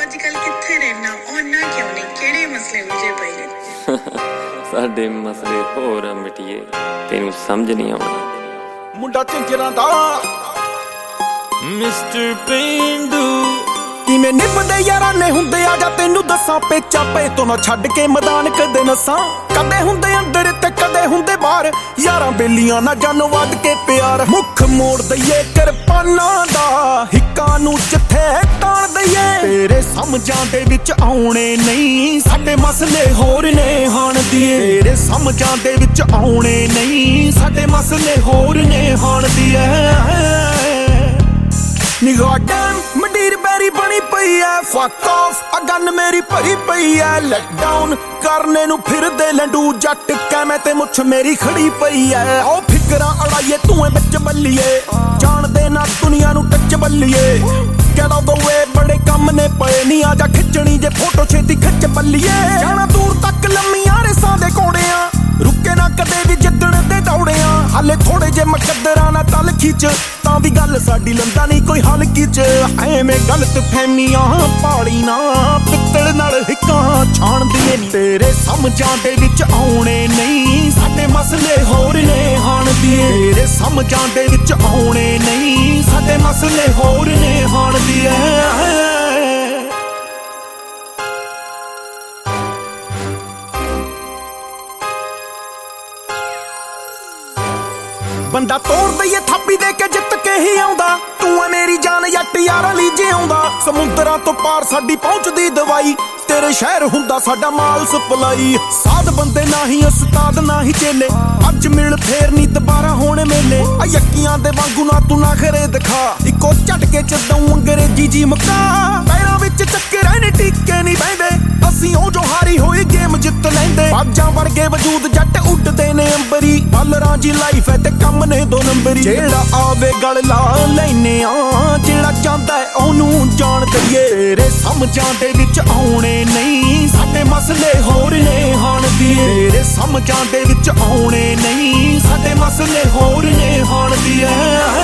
ਅੱਜਕੱਲ ਕਿੱਥੇ ਰਹਿਣਾ ਉਹਨਾਂ ਕਿਉਂ ਨਹੀਂ ਕਿਹੜੇ ਮਸਲੇ ਉਲਝੇ ਪਏ ਨੇ ਸਾਡੇ ਮਸਲੇ ਹੋਰ ਆ ਮਿਟੀਏ ਤੈਨੂੰ ਸਮਝ ਨਹੀਂ ਆਉਣਾ ਮੁੰਡਾ ਝੰਜਰਾਂ ਦਾ ਮਿਸਟਰ ਪੇਂਡੂ ਕਿਵੇਂ ਨਿਭਦੇ ਯਾਰਾਂ ਨੇ ਹੁੰਦੇ ਆ ਜਾ ਤੈਨੂੰ ਦੱਸਾਂ ਪੇਚਾ ਪੇ ਤੋਂ ਨਾ ਛੱਡ ਕੇ ਮੈਦਾਨ ਕਦੇ ਨਸਾਂ ਕਦੇ ਹੁੰਦੇ ਅੰਦਰ ਤੇ ਕਦੇ ਹੁੰਦੇ ਬਾਹਰ ਯਾਰਾਂ ਬੇਲੀਆਂ ਨਾ ਜਾਨ ਵੱਧ ਕੇ ਪਿਆਰ ਮੁੱਖ ਮੋੜ ਦਈਏ ਕਿਰਪਾਨਾਂ ਦਾ ਹਿੱਕਾਂ ਨੂੰ ਜਿੱਥੇ ਤਾਣ ਦਈਏ ਤੇਰੇ ਸਮਝਾਂ ਦੇ ਵਿੱਚ ਆਉਣੇ ਨਹੀਂ ਸਾਡੇ ਮਸਲੇ ਹੋਰ ਨੇ ਹਾਣ ਦੀਏ ਤੇਰੇ ਸਮਝਾਂ ਦੇ ਵਿੱਚ ਆਉਣੇ ਨਹੀਂ ਸਾਡੇ ਮਸਲੇ ਹੋਰ ਨੇ ਹਾਣ ਦੀਏ ਨਿਗਾਹ ਡੈਮ ਮੰਡੀਰ ਬੈਰੀ ਬਣੀ ਪਈ ਐ ਫੱਕ ਆਫ ਆ ਗਨ ਮੇਰੀ ਭਰੀ ਪਈ ਐ ਲੈਟ ਡਾਊਨ ਕਰਨੇ ਨੂੰ ਫਿਰਦੇ ਲੰਡੂ ਜੱਟ ਕੈਵੇਂ ਤੇ ਮੁੱਛ ਮੇਰੀ ਖੜੀ ਪਈ ਐ ਉਹ ਫਿਕਰਾਂ ਅੜਾਈਏ ਧੂਏ ਵਿੱਚ ਬੱਲੀਏ ਜਾਣਦੇ ਨਾ ਦੁਨੀਆ ਨੂੰ ਟੱਚ ਬੱਲੀਏ get out the way ਬੜੇ ਕੰਮ ਨੇ ਪਏ ਨਹੀਂ ਆ ਜਾ ਖਿੱਚਣੀ ਜੇ ਫੋਟੋ ਛੇਤੀ ਖਿੱਚ ਬੱਲੀਏ ਜਾਣਾ ਦੂਰ ਤੱਕ ਲੰਮੀਆਂ ਰੇਸਾਂ ਦੇ ਕੋੜਿਆਂ ਰੁਕੇ ਨਾ ਕਦੇ ਵੀ ਜਿੱਦਣ ਦੇ ਦੌੜਿਆਂ ਹਾਲੇ ਥੋੜੇ ਜੇ ਮਕਦਰਾਂ ਨਾ ਤਲ ਖਿੱਚ ਤਾਂ ਵੀ ਗੱਲ ਸਾਡੀ ਲੰਦਾ ਨਹੀਂ ਕੋਈ ਹਲਕੀ ਚ ਐਵੇਂ ਗਲਤ ਫਹਿਮੀਆਂ ਪਾਲੀ ਨਾ ਪਿੱਤਲ ਨਾਲ ਹਿੱਕਾਂ ਛਾਣਦੀਆਂ ਨੀ ਤੇਰੇ ਸਮਝਾਂ ਦੇ ਵਿੱਚ ਆਉਣੇ ਨਹੀਂ ਸਾਡੇ ਮਸਲੇ ਹੋਰ ਨੇ ਹਾਣ ਦੀਏ ਤੇਰੇ ਸਮਝਾਂ ਦੇ ਵਿੱਚ ਆਉਣੇ ਨਹੀਂ ਸਾਡੇ ਮਸਲੇ ਹੋਰ ਨੇ ਹਾਣ ਦੀਏ ਬੰਦਾ ਤੋੜ ਦਈਏ ਥਾਪੀ ਦੇ ਕੇ ਜਿੱਤ ਕੇ ਹੀ ਆਉਂਦਾ ਤੂੰ ਐ ਮੇਰੀ ਜਾਨ ਜੱਟ ਯਾਰਾਂ ਲਈ ਜਿਉਂਦਾ ਸਮੁੰਦਰਾਂ ਤੋਂ ਪਾਰ ਸਾਡੀ ਪਹੁੰਚਦੀ ਦਵਾਈ ਤੇਰੇ ਸ਼ਹਿਰ ਹੁੰਦਾ ਸਾਡਾ ਮਾਲ ਸਪਲਾਈ ਸਾਧ ਬੰਦੇ ਨਾ ਹੀ ਉਸਤਾਦ ਨਾ ਹੀ ਚੇਲੇ ਅੱਜ ਮਿਲ ਫੇਰ ਨਹੀਂ ਦੁਬਾਰਾ ਹੋਣੇ ਮੇਲੇ ਆ ਯੱਕੀਆਂ ਦੇ ਵਾਂਗੂ ਨਾ ਤੂੰ ਨਾ ਖਰੇ ਦਿਖਾ ਇੱਕੋ ਝਟਕੇ ਚ ਦਊਂ ਅੰਗਰੇਜ਼ੀ ਜੀ ਮੁਕਾ ਪੈਰਾਂ ਵਿੱਚ ਚੱਕੇ ਰਹਿਣੇ ਟਿੱਕੇ ਨਹੀਂ ਬਹਿੰਦੇ ਅਸੀਂ ਉਹ ਜੋ ਹਾਰੀ ਹੋਈ ਗੇਮ ਜਿੱਤ ਲੈਂਦੇ ਬਾਜਾਂ ਵਰਗੇ ਵਜੂਦ ਜੱਟ ਉੱਡਦੇ ਨੇ ਅੰਬਰੀ ਬਾਲਰਾਂ ਜੀ ਲਾਈਫ ਐ ਤੇ ਕੰਮ ਨੇ ਦੋ ਨੰਬਰੀ ਜਿਹੜਾ ਆਵੇ ਗਲ ਲਾ ਲੈਨੇ ਆ ਜਿਹੜਾ ਚਾਹੁੰਦਾ ਉਹਨੂੰ ਜਾਣ ਦਈਏ ਤੇਰੇ ਸਮਝਾਂ ਦੇ ਵਿੱਚ ਆਉਣੇ ਨਹੀਂ ਸਾਡੇ ਮਸਲੇ ਹੋਰ ਨੇ ਹਾਣ ਦੀਏ ਤੇਰੇ ਸਮਝਾਂ ਦੇ ਵਿੱਚ ਆਉਣੇ ਨਹੀਂ ਸਾਡੇ ਮਸਲੇ ਹੋਰ ਨੇ ਹਾਣ ਦੀਏ